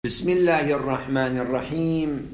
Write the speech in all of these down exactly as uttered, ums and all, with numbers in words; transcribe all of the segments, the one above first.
بسم الله الرحمن الرحيم.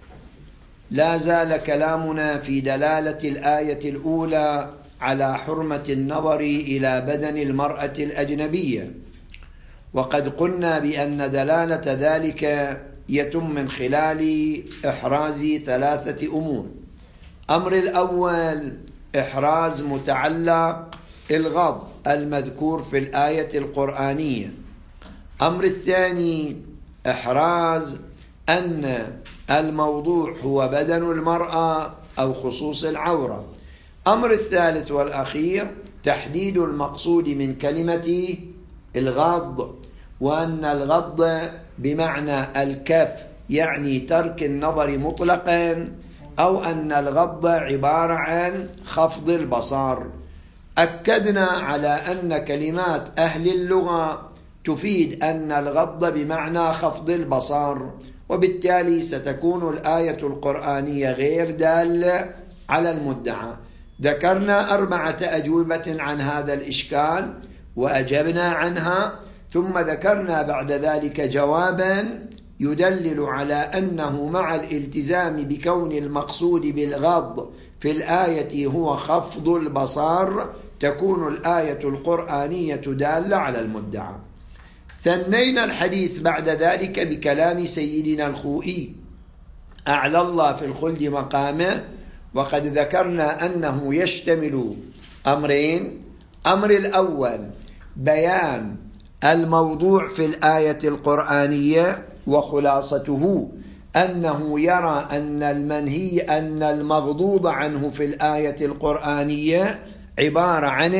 لا زال كلامنا في دلالة الآية الأولى على حرمة النظر إلى بدن المرأة الأجنبية، وقد قلنا بأن دلالة ذلك يتم من خلال إحراز ثلاثة أمور. أمر الأول إحراز متعلق الغض المذكور في الآية القرآنية. أمر الثاني إحراز أن الموضوع هو بدن المرأة أو خصوص العورة. أمر الثالث والأخير تحديد المقصود من كلمة الغض، وأن الغض بمعنى الكف، يعني ترك النظر مطلقا، أو أن الغض عبارة عن خفض البصر. أكدنا على أن كلمات أهل اللغة تفيد أن الغض بمعنى خفض البصر، وبالتالي ستكون الآية القرآنية غير دالة على المدعى. ذكرنا أربعة أجوبة عن هذا الإشكال وأجبنا عنها، ثم ذكرنا بعد ذلك جوابا يدلل على أنه مع الالتزام بكون المقصود بالغض في الآية هو خفض البصر تكون الآية القرآنية دالة على المدعى. ثنينا الحديث بعد ذلك بكلام سيدنا الخوئي أعلى الله في الخلد مقامه، وقد ذكرنا أنه يشتمل أمرين. أمر الأول بيان الموضوع في الآية القرآنية، وخلاصته أنه يرى أن المنهي أن المغضوض عنه في الآية القرآنية عبارة عن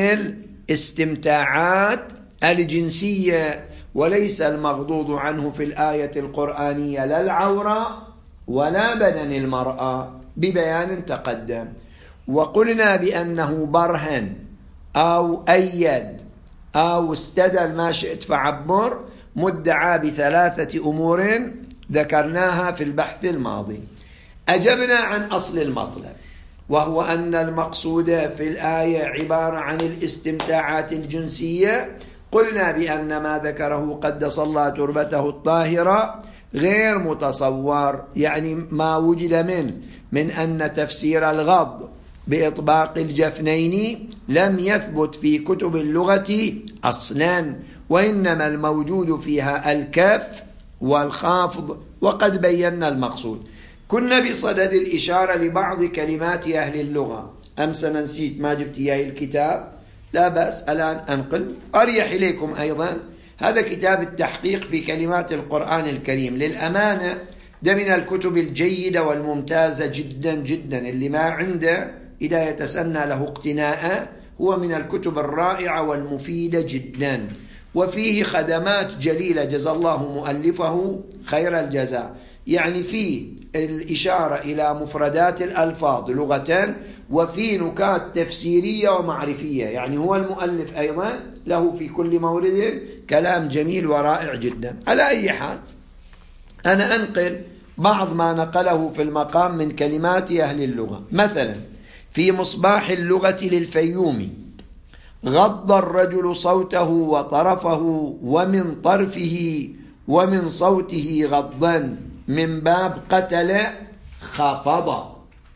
الاستمتاعات الجنسية، وليس المغضوض عنه في الآية القرآنية لا العورة ولا بدن المرأة ببيان تقدم. وقلنا بأنه برهن أو أيد أو استدل ما شئت فعبر مدعى بثلاثة أمور ذكرناها في البحث الماضي. أجبنا عن أصل المطلب، وهو أن المقصود في الآية عبارة عن الاستمتاعات الجنسية. قلنا بأن ما ذكره قدس الله تربته الطاهرة غير متصور، يعني ما وجد من من أن تفسير الغض بإطباق الجفنين لم يثبت في كتب اللغة أصلا، وإنما الموجود فيها الكف والخافض، وقد بينا المقصود. كنا بصدد الإشارة لبعض كلمات أهل اللغة. أمس أنا نسيت ما جبت إياه الكتاب، لا بأس الآن أنقل أريح إليكم. أيضا هذا كتاب التحقيق في كلمات القرآن الكريم، للأمانة ده من الكتب الجيدة والممتازة جدا جدا، اللي ما عنده إذا يتسنى له اقتناء هو من الكتب الرائعة والمفيدة جدا، وفيه خدمات جليلة جزا الله مؤلفه خير الجزاء. يعني فيه الإشارة إلى مفردات الألفاظ لغة، وفي نكات تفسيرية ومعرفية، يعني هو المؤلف أيضا له في كل مورد كلام جميل ورائع جدا. على أي حال أنا أنقل بعض ما نقله في المقام من كلمات أهل اللغة. مثلا في مصباح اللغة للفيومي: غض الرجل صوته وطرفه ومن طرفه ومن صوته غضا من باب قتل خفض.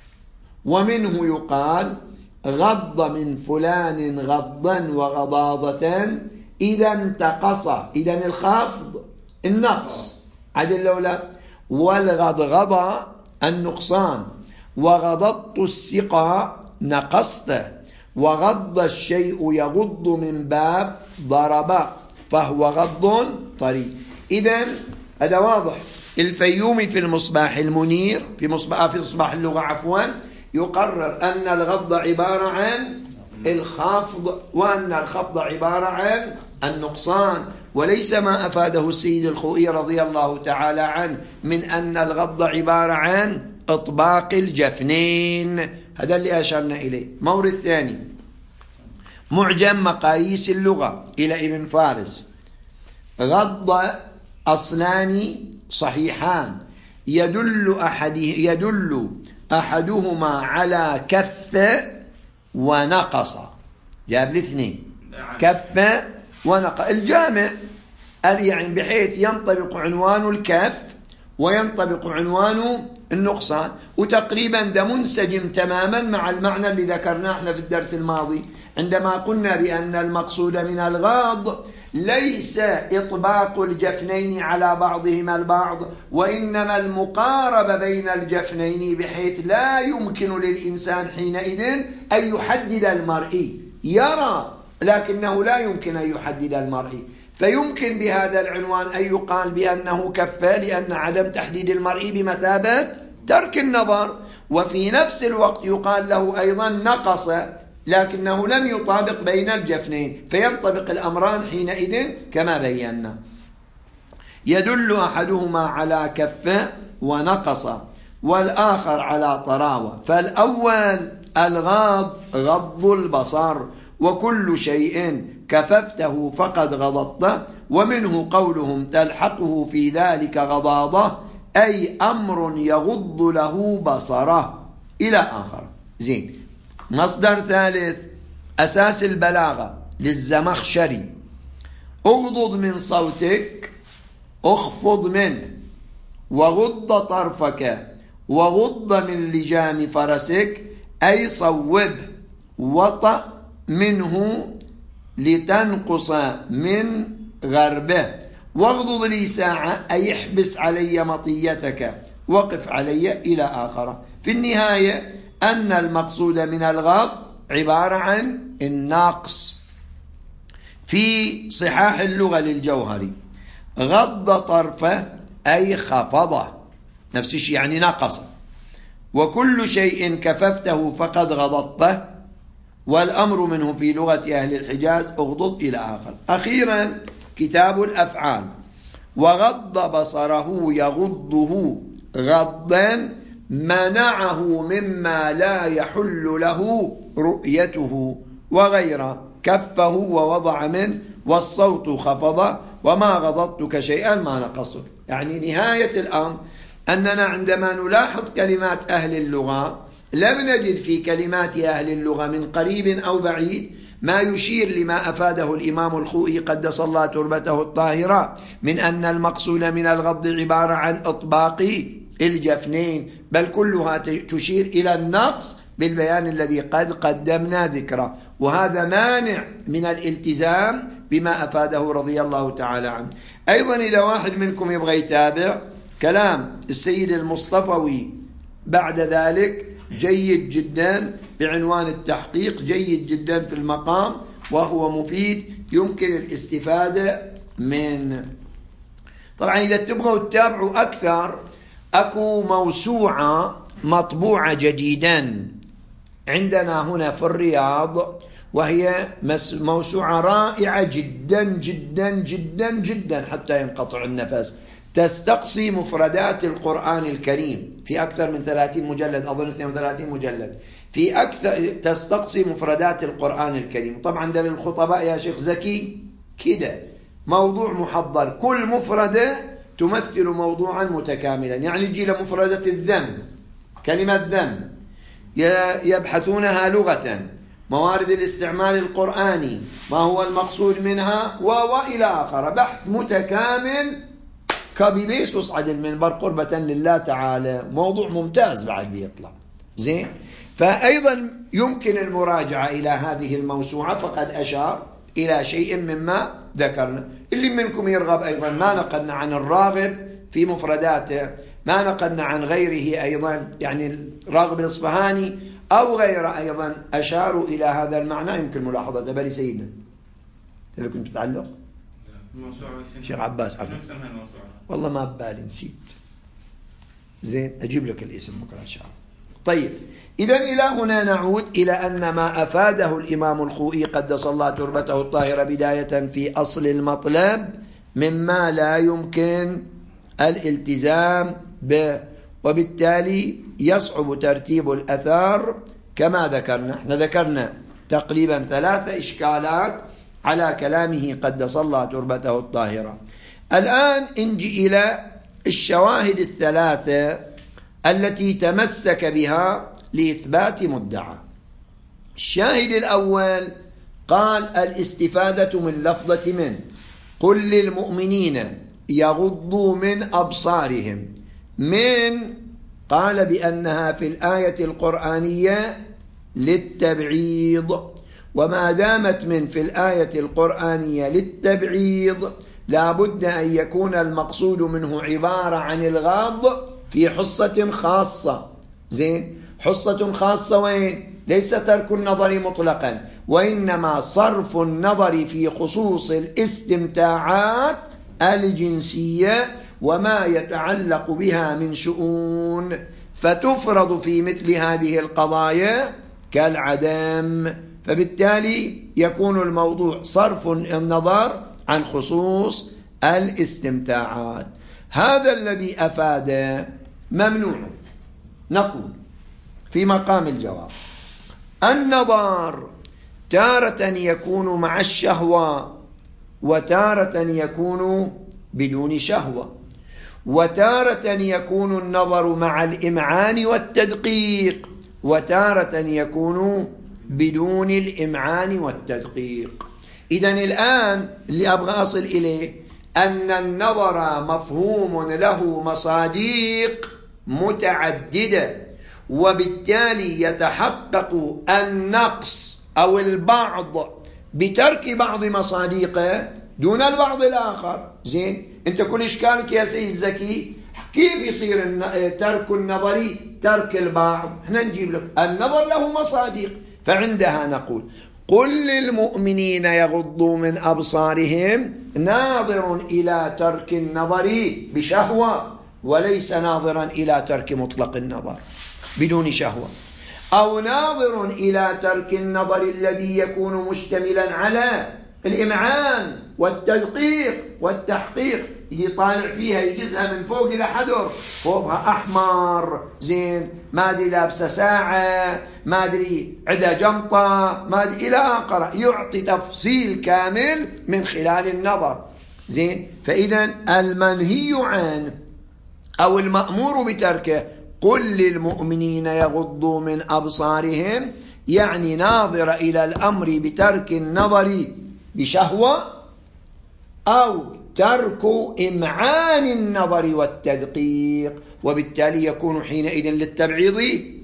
ومنه يقال: غض من فلان غضا وغضاضة إذا انتقص، إذا الخافض النقص عدل لولا، والغضغض النقصان، وغضضت السقى نقصته، وغض الشيء يغض من باب ضرب فهو غض طري. إذن هذا واضح. الفيومي في المصباح المنير في مصباح في مصباح اللغة عفوا يقرر أن الغض عبارة عن الخفض، وأن الخفض عبارة عن النقصان، وليس ما أفاده السيد الخوئي رضي الله تعالى عنه من أن الغض عبارة عن إطباق الجفنين. هذا اللي أشرنا إليه. مورد ثاني: معجم مقاييس اللغة إلى ابن فارس: غض أصلان صحيحان يدل أحد يدل أحدهما على كف ونقص. جاب الاثنين كف ونقص. الجامع يعني بحيث ينطبق عنوان الكف وينطبق عنوان النقصان، وتقريبا ده منسجم تماما مع المعنى اللي ذكرناه احنا في الدرس الماضي عندما قلنا بأن المقصود من الغاض ليس إطباق الجفنين على بعضهما البعض، وإنما المقاربة بين الجفنين بحيث لا يمكن للإنسان حينئذ أن يحدد المرئي، يرى لكنه لا يمكن أن يحدد المرئي، فيمكن بهذا العنوان أن يقال بأنه كف، لأن عدم تحديد المرئي بمثابة ترك النظر، وفي نفس الوقت يقال له أيضا نقص لكنه لم يطابق بين الجفنين، فينطبق الأمران حينئذ كما بينا. يدل أحدهما على كف ونقص والآخر على طراوة. فالأول الغاض غض البصر، وكل شيء كففته فقد غضضته، ومنه قولهم تلحقه في ذلك غضاضة، أي أمر يغض له بصره إلى آخر. زين. مصدر ثالث أساس البلاغة للزمخشري: اغضض من صوتك، اخفض منه، وغض طرفك، وغض من لجام فرسك، أي صوبه، وطأ منه لتنقص من غربه، واغضض لي ساعة، أي احبس علي مطيتك، وقف علي إلى آخره. في النهاية أن المقصود من الغض عبارة عن النقص. في صحاح اللغة للجوهري: غض طرفه أي خفضه، نفس الشيء يعني نقص. وكل شيء كففته فقد غضضته، والأمر منه في لغة أهل الحجاز اغضض إلى آخر. أخيرا كتاب الأفعال: وغض بصره يغضه غضا منعه مما لا يحل له رؤيته، وغير كفه ووضع منه، والصوت خفض، وما غضضتك شيئا ما نقصتك. يعني نهاية الأمر أننا عندما نلاحظ كلمات أهل اللغة لم نجد في كلمات أهل اللغة من قريب أو بعيد ما يشير لما أفاده الإمام الخوئي قدس الله تربته الطاهرة من أن المقصود من الغض عبارة عن إطباق الجفنين، بل كلها تشير إلى النقص بالبيان الذي قد قدمنا ذكره، وهذا مانع من الالتزام بما أفاده رضي الله تعالى عنه. أيضا إذا واحد منكم يبغى يتابع كلام السيد المصطفوي بعد ذلك جيد جدا بعنوان التحقيق، جيد جدا في المقام وهو مفيد يمكن الاستفادة منه. طبعا إذا تبغوا تتابعوا أكثر أكو موسوعة مطبوعة جديدا عندنا هنا في الرياض، وهي موسوعة رائعة جدا جدا جدا جدا حتى ينقطع النفس، تستقصي مفردات القرآن الكريم في أكثر من ثلاثين مجلد، أظن اثنين وثلاثين مجلد، في أكثر تستقصي مفردات القرآن الكريم. طبعا ده للخطباء يا شيخ زكي كده موضوع محضر، كل مفردة تمثل موضوعا متكاملا. يعني يجي لمفردة الذم، كلمة ذم يبحثونها لغة، موارد الاستعمال القرآني، ما هو المقصود منها، وإلى آخر، بحث متكامل كبيبيس وصعد المنبر قربة لله تعالى، موضوع ممتاز بعد بيطلع زين. فأيضا يمكن المراجعة إلى هذه الموسوعة، فقد أشار إلى شيء مما ذكرنا. اللي منكم يرغب أيضا ما نقلنا عن الراغب في مفرداته، ما نقلنا عن غيره أيضا، يعني الراغب الإصفهاني أو غيره أيضا أشاروا إلى هذا المعنى، يمكن ملاحظته. بل سيدنا اللي كنت تعلق شيخ عباس عفوا، والله ما ببالي نسيت. زين أجيب لك الاسم بكرة إن شاء الله. طيب إذن إلى هنا نعود إلى أن ما أفاده الإمام الخوئي قدس الله تربته الطاهرة بداية في أصل المطلب مما لا يمكن الالتزام به، وبالتالي يصعب ترتيب الأثار كما ذكرنا. احنا ذكرنا تقريبا ثلاثة إشكالات على كلامه قدس الله تربته الطاهرة. الآن نجي إلى الشواهد الثلاثة التي تمسك بها لإثبات مدعى. الشاهد الأول قال الاستفادة من لفظة من، قل للمؤمنين يغضوا من أبصارهم. من قال بأنها في الآية القرآنية للتبعيض، وما دامت من في الآية القرآنية للتبعيض لا بد أن يكون المقصود منه عبارة عن الغض في حصة خاصة. زين، حصة خاصة وين؟ ليس ترك النظر مطلقا، وإنما صرف النظر في خصوص الاستمتاعات الجنسية وما يتعلق بها من شؤون، فتفرض في مثل هذه القضايا كالعدم، فبالتالي يكون الموضوع صرف النظر عن خصوص الاستمتاعات. هذا الذي أفاد ممنوع. نقول في مقام الجواب: النظر تارة يكون مع الشهوة، وتارة يكون بدون شهوة، وتارة يكون النظر مع الإمعان والتدقيق، وتارة يكون بدون الإمعان والتدقيق. إذن الآن اللي أبغى أصل إليه أن النظر مفهوم له مصادق متعددة، وبالتالي يتحقق النقص أو البعض بترك بعض مصادقه دون البعض الآخر. زين، أنت كل إشكالك يا سيد زكي كيف يصير ترك النظري ترك البعض؟ احنا نجيب لك النظر له مصادق، فعندها نقول: قل للمؤمنين يغضوا من أبصارهم، ناظر إلى ترك النظر بشهوة، وليس ناظرا إلى ترك مطلق النظر بدون شهوة، أو ناظر إلى ترك النظر الذي يكون مشتملا على الإمعان والتدقيق والتحقيق، يجي طالع فيها يجزها من فوق إلى حدر، فوقها أحمر، زين، ما أدري لابسة ساعة، ما أدري عدا جمطة، ما أدري إلى آخره، يعطي تفصيل كامل من خلال النظر. زين، فإذا المنهي عنه أو المأمور بتركه قل للمؤمنين يغضوا من أبصارهم، يعني ناظر إلى الأمر بترك النظر بشهوة أو ترك إمعان النظر والتدقيق، وبالتالي يكون حينئذ للتبعيض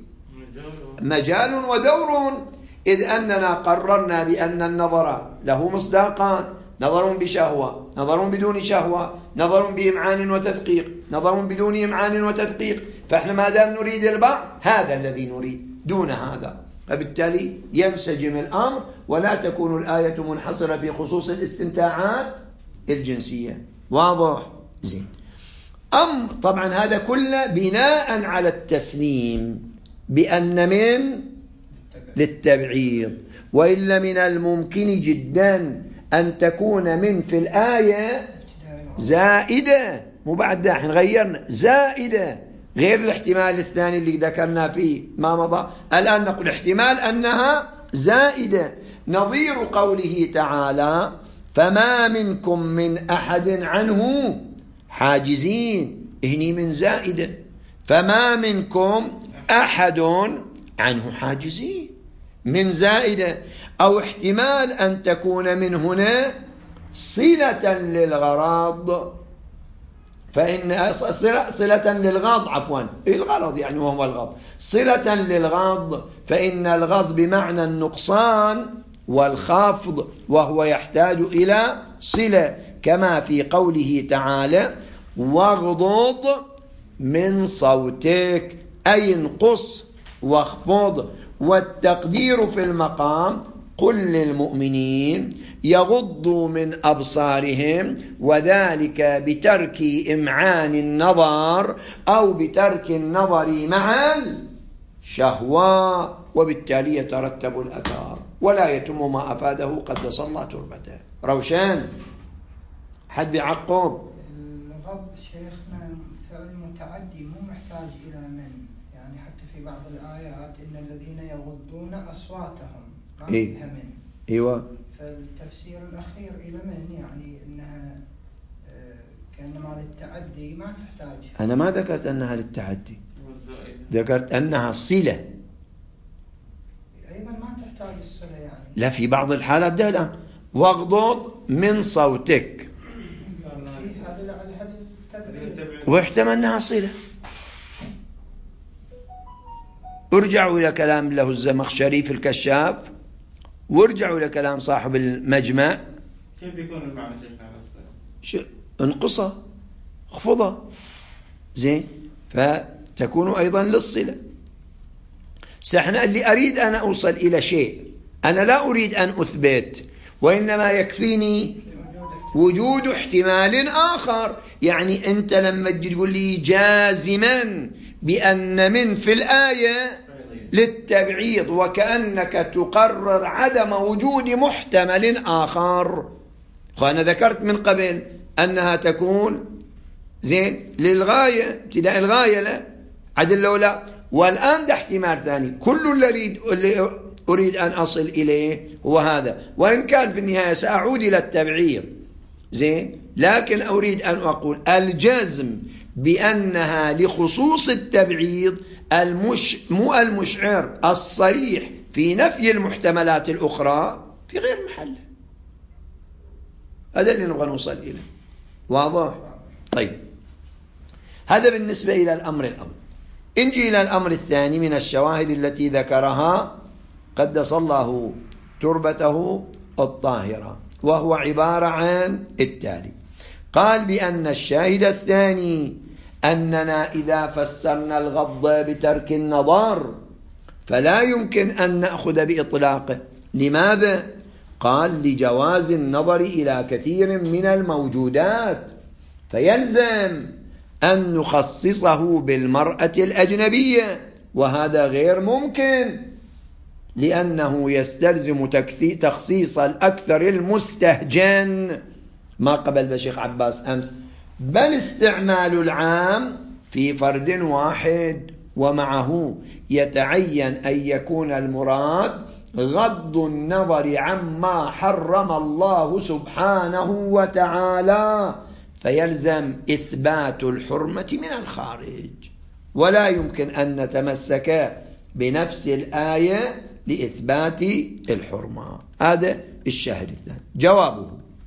مجال ودور، إذ أننا قررنا بأن النظر له مصداقان: نظر بشهوة، نظر بدون شهوة، نظر بإمعان وتدقيق، نظر بدون إمعان وتدقيق. فإحنا ما دام نريد البعض هذا الذي نريد دون هذا، فبالتالي ينسجم الأمر، ولا تكون الآية منحصرة في خصوص الاستمتاعات الجنسية. واضح؟ زين. أم طبعا هذا كله بناء على التسليم بأن من للتبعيض، وإلا من الممكن جدا أن تكون من في الآية زائدة، مو بعد داحين غيرنا زائدة غير الاحتمال الثاني اللي ذكرنا فيه ما مضى. الآن نقول احتمال أنها زائدة، نظير قوله تعالى: فما منكم من أحد عنه حاجزين، هني من زائدة، فما منكم أحد عنه حاجزين، من زائدة. أو احتمال أن تكون من هنا صلة للغرض، فإن صلة للغض عفوا الغرض يعني وهو الغض، صلة للغض، فإن الغض بمعنى النقصان والخفض، وهو يحتاج إلى صلة، كما في قوله تعالى: واغضض من صوتك، أي انقص واخفض. والتقدير في المقام: قل للمؤمنين يغضوا من أبصارهم، وذلك بترك إمعان النظر أو بترك النظر مع الشهوة، وبالتالي يترتب الأثار ولا يتم ما أفاده قدس الله تربته. روشان؟ حد بيعقب؟ الغض شيخنا فعل متعدي مو محتاج إلى من، يعني حتى في بعض الآيات إن الذين يغضون أصواتهم ما إيه؟ فيها من. ايوه، فالتفسير الأخير إلى من، يعني إنها كأنما للتعدي ما تحتاج. أنا ما ذكرت أنها للتعدي، ذكرت أنها صلة، أيضا ما تحتاج الصلة يعني. لا، في بعض الحالات ده الآن واغضض من صوتك، واحتمل أنها صلة. ارجعوا إلى كلام له الزمخشري في الكشاف، وارجعوا إلى كلام صاحب المجمع. كيف يكون المعنى شيخنا؟ شو انقصة خفضة زين، فتكون أيضا للصلة. سحنا اللي أريد أن أوصل إلى شيء، أنا لا أريد أن أثبت، وإنما يكفيني وجود احتمال آخر. يعني أنت لما تقول لي جازما بأن من في الآية للتبعيض، وكأنك تقرر عدم وجود محتمل آخر. فأنا ذكرت من قبل أنها تكون زين للغاية، ابتداء الغاية لا عدل لولا. والآن ده احتمال ثاني، كل اللي أريد, اللي أريد أن أصل إليه هو هذا، وإن كان في النهاية سأعود إلى التبعيض زين، لكن أريد أن أقول الجزم بأنها لخصوص التبعيض المش مو المشعر الصريح في نفي المحتملات الأخرى في غير محله. هذا اللي نبغى نوصل إليه. واضح؟ طيب، هذا بالنسبة إلى الأمر الأول. نجي إلى الأمر الثاني من الشواهد التي ذكرها قدس الله تربته الطاهرة، وهو عبارة عن التالي. قال بأن الشاهد الثاني أننا إذا فسرنا الغض بترك النظر فلا يمكن أن نأخذ بإطلاقه. لماذا؟ قال لجواز النظر إلى كثير من الموجودات، فيلزم أن نخصصه بالمرأة الأجنبية، وهذا غير ممكن، لأنه يستلزم تخصيص الأكثر المستهجن، ما قبل بشيخ عباس أمس، بل استعمال العام في فرد واحد، ومعه يتعين أن يكون المراد غض النظر عما حرم الله سبحانه وتعالى، فيلزم إثبات الحرمة من الخارج، ولا يمكن أن نتمسك بنفس الآية لإثبات الحرمة. هذا الشاهد الثاني. جوابه: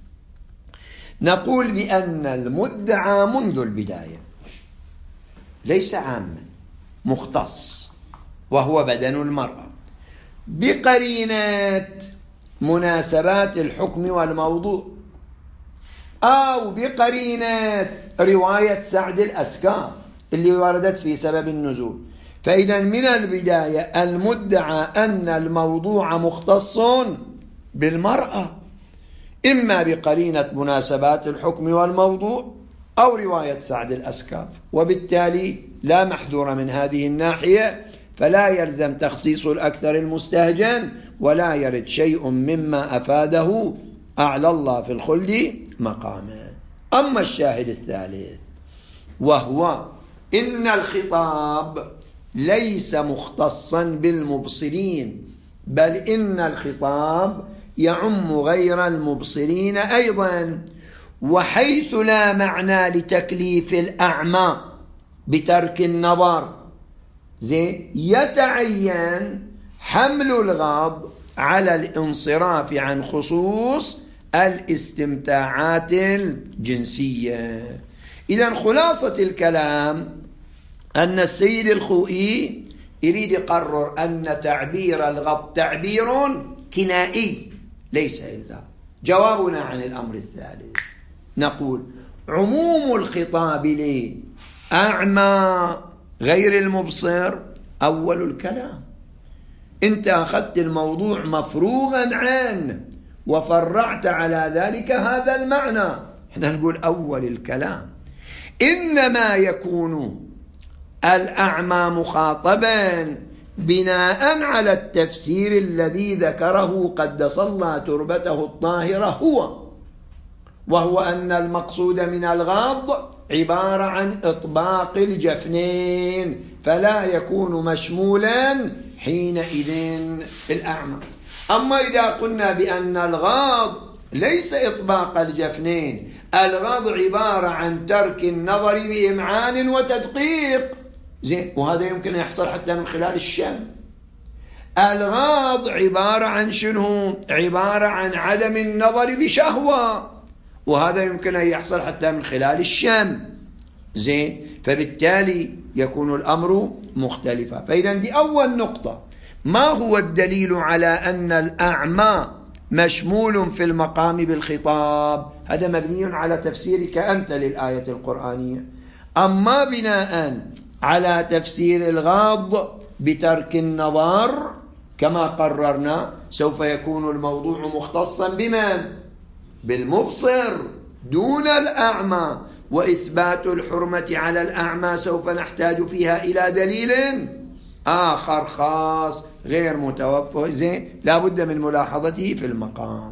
نقول بأن المدعى منذ البداية ليس عاما مختص، وهو بدن المرأة، بقرينة مناسبات الحكم والموضوع، أو بقرينة رواية سعد الأسكاف اللي وردت في سبب النزول. فإذا من البداية المدعى أن الموضوع مختص بالمرأة، إما بقرينة مناسبات الحكم والموضوع أو رواية سعد الأسكاف، وبالتالي لا محذور من هذه الناحية، فلا يلزم تخصيص الأكثر المستهجن، ولا يرد شيء مما أفاده أعلى الله في الخلد مقامه. أما الشاهد الثالث، وهو إن الخطاب ليس مختصا بالمبصرين، بل إن الخطاب يعم غير المبصرين أيضا، وحيث لا معنى لتكليف الأعمى بترك النظر زين، يتعين حمل الغض على الانصراف عن خصوص الاستمتاعات الجنسية. إذن خلاصة الكلام أن السيد الخوئي يريد يقرر أن تعبير الغض تعبير كنائي ليس إلا. جوابنا عن الأمر الثالث، نقول عموم الخطاب لأعمى غير المبصر أول الكلام. أنت أخذت الموضوع مفروغا عنه وفرعت على ذلك هذا المعنى. احنا نقول أول الكلام إنما يكون الأعمى مخاطبا بناء على التفسير الذي ذكره قدس الله تربته الطاهرة، هو وهو أن المقصود من الغض عبارة عن إطباق الجفنين، فلا يكون مشمولا حينئذ الأعمى. أما إذا قلنا بأن الغض ليس إطباق الجفنين، الغض عبارة عن ترك النظر بإمعان وتدقيق زين، وهذا يمكن أن يحصل حتى من خلال الشم. الغض عبارة عن شنو؟ عبارة عن عدم النظر بشهوة، وهذا يمكن أن يحصل حتى من خلال الشم زين، فبالتالي يكون الأمر مختلفا. فإذا دي أول نقطة. ما هو الدليل على أن الأعمى مشمول في المقام بالخطاب؟ هذا مبني على تفسيرك أنت للآية القرآنية. أما بناء على تفسير الغاض بترك النظر كما قررنا سوف يكون الموضوع مختصا بمن؟ بالمبصر دون الأعمى، وإثبات الحرمة على الأعمى سوف نحتاج فيها إلى دليل آخر خاص غير متوفر، زين، لا بد من ملاحظته في المقام.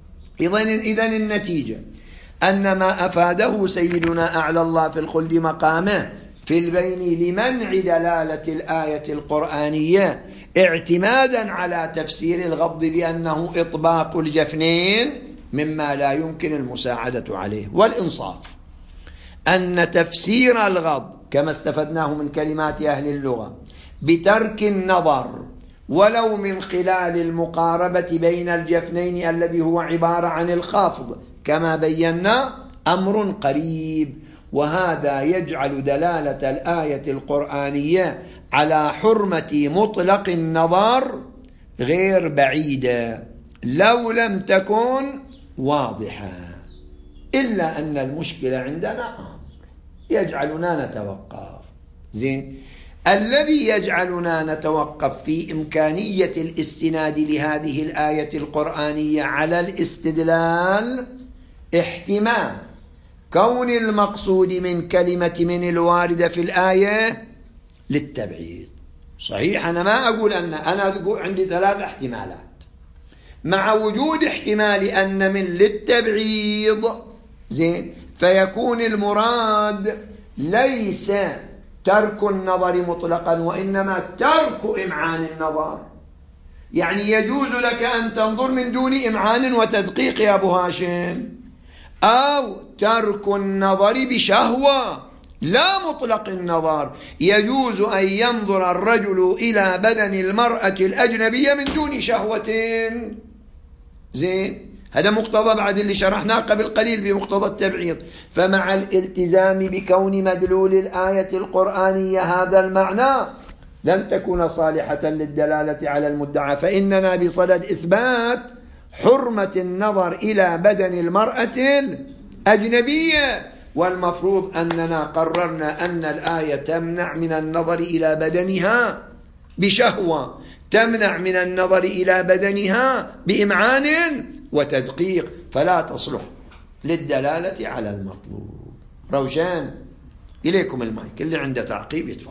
إذن النتيجة أن ما أفاده سيدنا أعلى الله في الخلد مقامه في البين لمنع دلالة الآية القرآنية اعتمادا على تفسير الغض بأنه إطباق الجفنين مما لا يمكن المساعدة عليه. والإنصاف أن تفسير الغض كما استفدناه من كلمات أهل اللغة بترك النظر ولو من خلال المقاربة بين الجفنين الذي هو عبارة عن الخافض كما بينا أمر قريب، وهذا يجعل دلالة الآية القرآنية على حرمة مطلق النظر غير بعيدة لو لم تكن واضحة، إلا أن المشكلة عندنا أمر يجعلنا نتوقف. زين، الذي يجعلنا نتوقف في إمكانية الاستناد لهذه الآية القرآنية على الاستدلال احتمال كون المقصود من كلمة من الواردة في الآية للتبعيض. صحيح، أنا ما أقول أن أنا أقول عندي ثلاث احتمالات، مع وجود احتمال أن من للتبعيض، زين، فيكون المراد ليس ترك النظر مطلقا وإنما ترك إمعان النظر. يعني يجوز لك أن تنظر من دون إمعان وتدقيق يا أبو هاشم، أو ترك النظر بشهوة لا مطلق النظر. يجوز أن ينظر الرجل إلى بدن المرأة الأجنبية من دون شهوة، زين، هذا مقتضى بعد اللي شرحناه قبل قليل بمقتضى التبعيض. فمع الالتزام بكون مدلول الآية القرآنية هذا المعنى لن تكون صالحة للدلالة على المدعى، فإننا بصدد إثبات حرمة النظر إلى بدن المرأة الأجنبية، والمفروض أننا قررنا أن الآية تمنع من النظر إلى بدنها بشهوة، تمنع من النظر إلى بدنها بإمعان وتدقيق، فلا تصلح للدلالة على المطلوب. روشان، إليكم المايك، اللي عنده تعقيب يتفضل.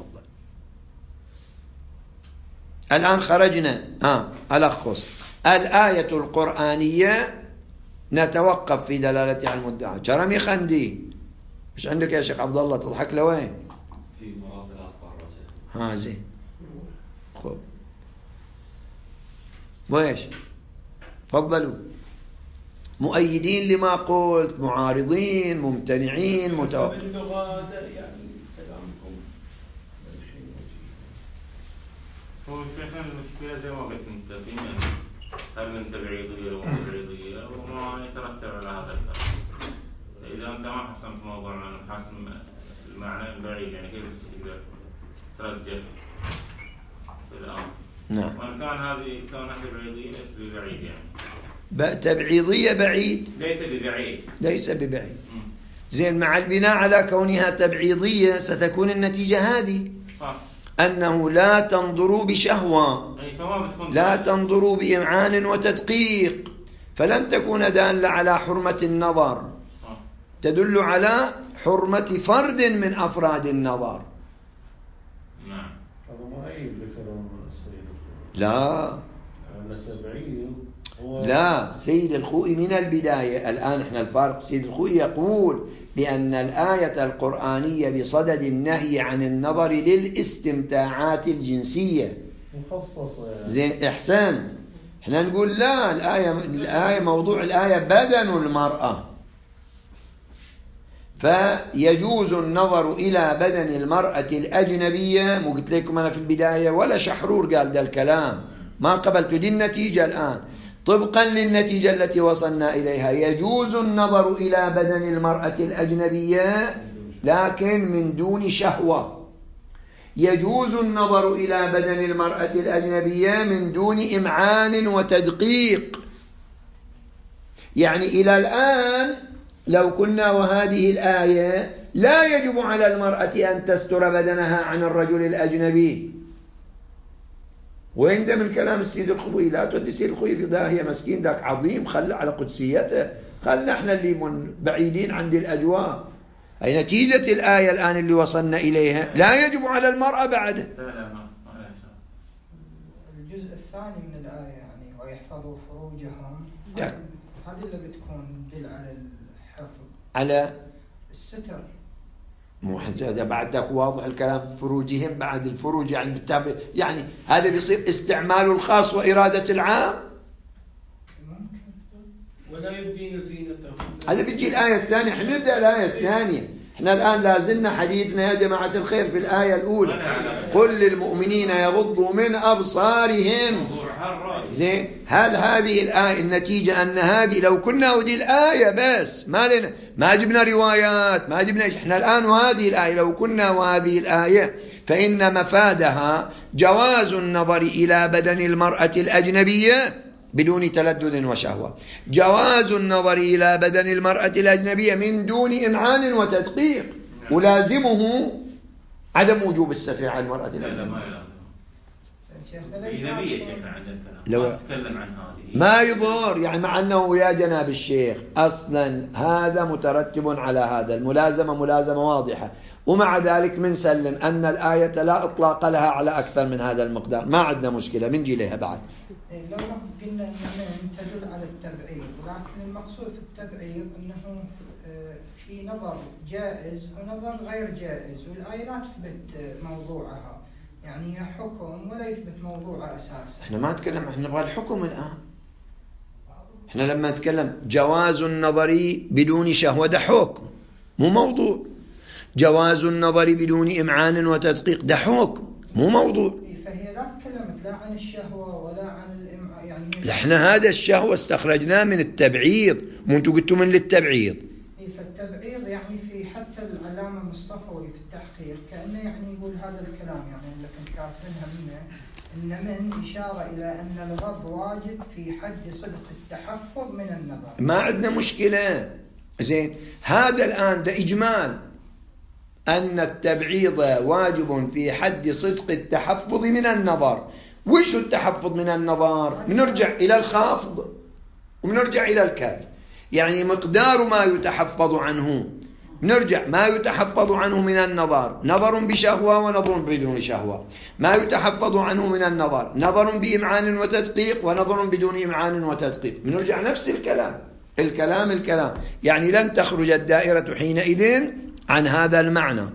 الآن خرجنا آه ألخص الآية القرآنية، نتوقف في دلالتها على المدعى. جرمي خندي، مش عندك يا شيخ عبد الله تضحك لوين؟ في مراسلات فرجة. ها زين، خب ويش؟ فضلوا. مؤيدين لما قلت، معارضين، ممتنعين، متوقف. هو شيخنا المشكلة زي ما قلت انت في من هل من تبعيضية ولا تبعيضية وما يترتب على هذا الكلام. إذا أنت ما حسمت موضوعنا نحسم المعنى البعيد، يعني كيف تقدر ترجع في الأمر؟ نعم. وإن كان هذه كونها تبعيضية ليس ببعيد، يعني تبعيضية بعيد، ليس ببعيد، ليس ببعيد. زين، مع البناء على كونها تبعيضية ستكون النتيجة هذه، صح، أنه لا تنظروا بشهوة، لا تنظروا بإمعان وتدقيق، فلن تكون دالة على حرمة النظر، تدل على حرمة فرد من أفراد النظر. نعم. هذا مؤيد لكلام السيد الخوئي. لا لا، سيد الخوئي من البداية، الآن احنا الفارق، سيد الخوئي يقول بأن الآية القرآنية بصدد النهي عن النظر للاستمتاعات الجنسية مخصصة. زين، إحسان. احنا نقول لا، الآية, الآية موضوع الآية بدن المرأة، فيجوز النظر إلى بدن المرأة الأجنبية. مو قلت لكم أنا في البداية ولا شحرور قال ذا الكلام، ما قبلت دي النتيجة. الآن طبقا للنتيجة التي وصلنا إليها يجوز النظر إلى بدن المرأة الأجنبية لكن من دون شهوة. يجوز النظر إلى بدن المرأة الأجنبية من دون إمعان وتدقيق. يعني إلى الآن لو كنا وهذه الآية لا يجب على المرأة أن تستر بدنها عن الرجل الأجنبي. وين ده من كلام السيد الخوي؟ لا تودي السيد الخوي في داهية، مسكين ذاك عظيم، خلى على قدسيته، خلى احنا اللي من بعيدين عند الأجواء. أي نتيجة الآية الآن اللي وصلنا إليها لا يجب على المرأة بعد. الجزء الثاني من الآية يعني ويحفظوا فروجهم، هذه اللي بتكون تدل على الحفظ على الستر. مو هذا بعدك واضح الكلام، فروجهم بعد الفروج يعني بالتابع، يعني هذا بيصير استعمال الخاص وإرادة العام. ولا يبدين زينتهم. هذا بيجي الآية الثانية. احنا نبدأ الآية الثانية. احنا الآن لازلنا حديثنا يا جماعة الخير في الآية الأولى. قل للمؤمنين يغضوا من أبصارهم. زين، هل هذه الآية النتيجة أن هذه لو كنا ودي الآية بس ما لنا، ما جبنا روايات، ما جبنا، احنا الآن وهذه الآية لو كنا وهذه الآية فإن مفادها جواز النظر إلى بدن المرأة الأجنبية بدون تلذذ وشهوة، جواز النظر إلى بدن المرأة الأجنبية من دون إمعان وتدقيق، ولازمه عدم وجوب الستر على المرأة الأجنبية. لو تكلم عن هذه ما يضر، يعني مع أنه يا جناب الشيخ أصلا هذا مترتب على هذا، الملازمة ملازمة واضحة، ومع ذلك من سلم أن الآية لا إطلاق لها على أكثر من هذا المقدار، ما عندنا مشكلة من جيلها بعد. لو قلنا أن تدل على التبعيض، ولكن المقصود في التبعيض أنه في نظر جائز ونظر غير جائز، والآية لا تثبت موضوعها، يعني هي حكم ولا يثبت موضوعها أساسا. احنا ما نتكلم، احنا نبغى الحكم الآن. احنا لما نتكلم جواز النظر بدون شهوة ده حكم مو موضوع، جواز النظر بدون إمعان وتدقيق ده حكم مو موضوع. فهي لا تكلمت لا عن الشهوة ولا عن الإمعان، يعني احنا هذا الشهوة استخرجناه من التبعيض، مو انتوا قلتوا من للتبعيض. فالتبعيض يعني في حتى العلامة مصطفوي في التحقيق كأنه يعني يقول هذا الكلام، يعني اللي كنت كاتبينها منه، إن من إشارة إلى أن الغض واجب في حد صدق التحفظ من النظر. ما عندنا مشكلة. زين، هذا الآن ده إجمال أن التبعيض واجب في حد صدق التحفظ من النظر. وش التحفظ من النظر؟ بنرجع إلى الخافض وبنرجع إلى الكاف، يعني مقدار ما يتحفظ عنه. نرجع ما يتحفظ عنه من النظر نظر بشهوة ونظر بدون شهوة، ما يتحفظ عنه من النظر نظر بإمعان وتدقيق ونظر بدون إمعان وتدقيق. نرجع نفس الكلام الكلام الكلام يعني لن تخرج الدائرة حينئذ عن هذا المعنى.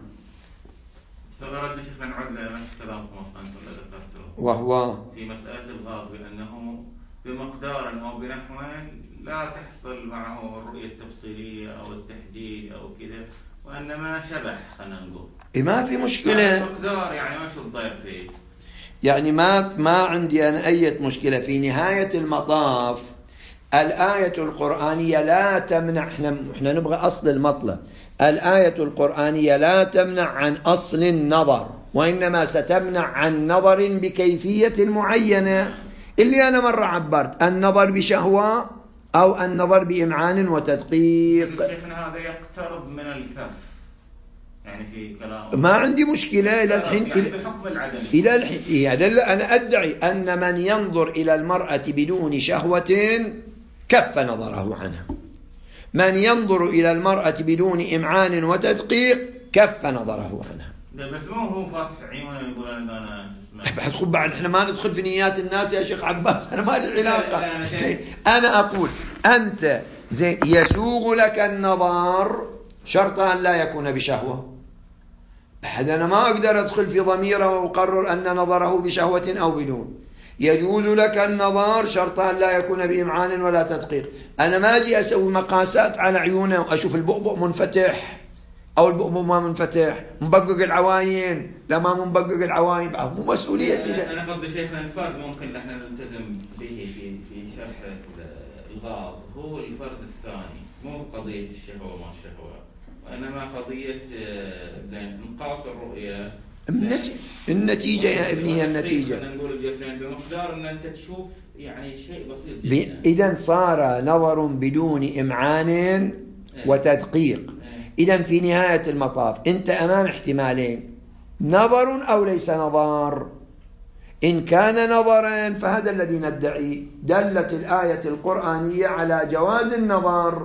وهو في مسألة الغاض بأنه بمقدار أو بنحو لا تحصل معه الرؤية التفصيلية أو التحديد أو كذا، وإنما شبح خلينا نقول. ما في مشكلة. مقدار يعني ما شو الضير فيه. يعني ما ما عندي أنا أي مشكلة. في نهاية المطاف الآية القرآنية لا تمنع، إحنا إحنا نبغى أصل المطلب. الآية القرآنية لا تمنع عن أصل النظر، وإنما ستمنع عن نظر بكيفية معينة اللي أنا مرة عبرت، النظر بشهوة أو النظر بإمعان وتدقيق. شيخنا هذا يقترب من الكف يعني في كلام. ما عندي مشكلة إلى الحين يعني بحكم العدم. إلى الحين يعني أنا أدعي أن من ينظر إلى المرأة بدون شهوة كف نظره عنها، من ينظر إلى المرأة بدون إمعان وتدقيق كف نظره عنها. بس مو هو فاتح عيونه يقول أنا أنا بعد خب بعد إحنا ما ندخل في نيات الناس يا شيخ عباس، أنا ما لي علاقة. أنا أقول أنت زي يسوغ لك النظر شرط أن لا يكون بشهوة. بعد أنا ما أقدر أدخل في ضميره وأقرر أن نظره بشهوة أو بدون. يجوز لك النظر شرط أن لا يكون بإمعان ولا تدقيق. أنا ما أجي أسوي مقاسات على عيونه وأشوف البؤبؤ منفتح أو البؤبؤ ما منفتح، مبقق العواين لا ما مبقق العواين، مو مسؤوليتي. أنا قصدي شيخنا الفرد ممكن نحن نلتزم به في في شرح الغاض هو الفرد الثاني، مو قضية الشهوة وما الشهوة. وإنما قضية انقاص الرؤية النتيجة يا ابني هي النتيجة. نقول بمقدار أن أنت تشوف يعني شيء بسيط جدا. إذن صار نظر بدون إمعان وتدقيق. إذن في نهاية المطاف أنت أمام احتمالين: نظر أو ليس نظر. إن كان نظرا فهذا الذي ندعي، دلت الآية القرآنية على جواز النظر.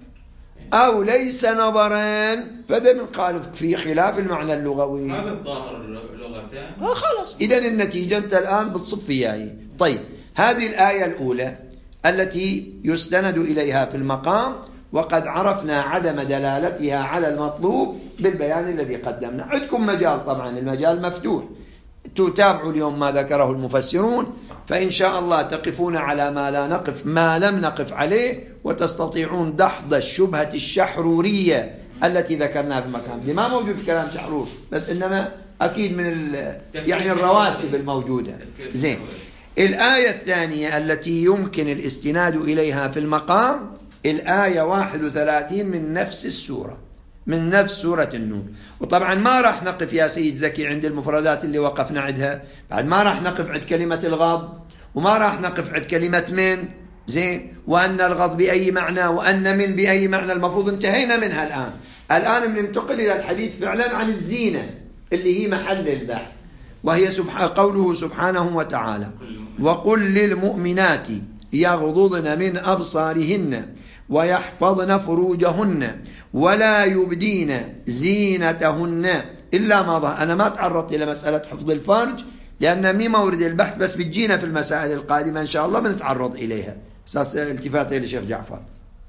أو ليس نظرا فهذا من قال في خلاف المعنى اللغوي. هذا الظاهر لغتان. آه خلاص. إذن النتيجة أنت الآن بتصف إياي. طيب هذه الآية الأولى التي يستند إليها في المقام، وقد عرفنا عدم دلالتها على المطلوب بالبيان الذي قدمنا. عندكم مجال، طبعا المجال مفتوح، تتابعوا اليوم ما ذكره المفسرون، فإن شاء الله تقفون على ما لا نقف ما لم نقف عليه، وتستطيعون دحض الشبهة الشحرورية التي ذكرناها في المقام. دي ما موجود في كلام شحرور، بس إنما أكيد من يعني الرواسب الموجودة. زين. الآية الثانية التي يمكن الاستناد إليها في المقام الآية واحد وثلاثين من نفس السورة، من نفس سورة النور. وطبعا ما راح نقف يا سيد زكي عند المفردات اللي وقفنا عندها، بعد ما راح نقف عند كلمة الغض، وما راح نقف عند كلمة من. زين. وأن الغض بأي معنى، وأن من بأي معنى. المفروض انتهينا منها الآن. الآن بننتقل إلى الحديث فعلا عن الزينة اللي هي محل البحث، وهي سبحانه قوله سبحانه وتعالى: وقل للمؤمنات يغضضن من أبصارهن ويحفظن فروجهن ولا يبدين زينتهن إلا ما ظهر. أنا ما تعرضت إلى مسألة حفظ الفرج لأن مي مورد البحث، بس بتجينا في المسائل القادمة إن شاء الله بنتعرض إليها، أساس التفاته لشيخ جعفر.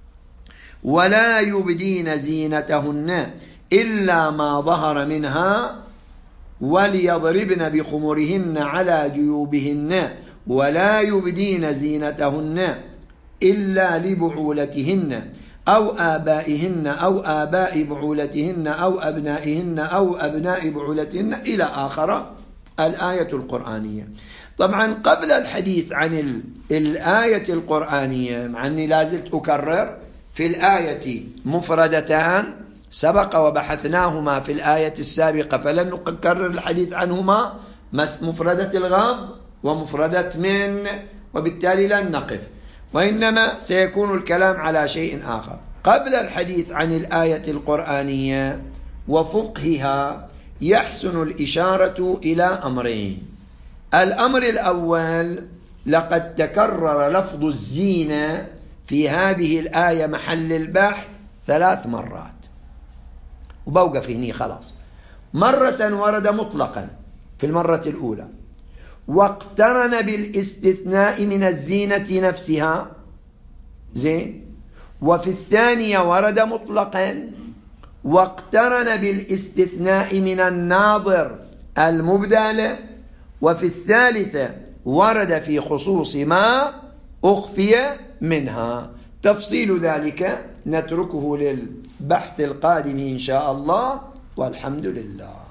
ولا يبدين زينتهن إلا ما ظهر منها وليضربن بخمرهن على جيوبهن ولا يبدين زينتهن إلا لبعولتهن أو آبائهن أو آباء بعولتهن أو أبنائهن أو أبناء بعولتهن إلى آخر الآية القرآنية. طبعا قبل الحديث عن الآية القرآنية، مع أني لازلت أكرر، في الآية مفردتان سبق وبحثناهما في الآية السابقة، فلن نكرر الحديث عنهما، مفردة الغض ومفردة من، وبالتالي لن نقف، وإنما سيكون الكلام على شيء آخر. قبل الحديث عن الآية القرآنية وفقهها يحسن الإشارة إلى أمرين. الأمر الأول: لقد تكرر لفظ الزينة في هذه الآية محل البحث ثلاث مرات، وبوقف هني خلاص. مرة ورد مطلقا في المرة الأولى، واقترن بالاستثناء من الزينة نفسها. زين. وفي الثانية ورد مطلقا واقترن بالاستثناء من الناظر المبدل. وفي الثالثة ورد في خصوص ما أخفي منها. تفصيل ذلك نتركه للبحث القادم إن شاء الله، والحمد لله.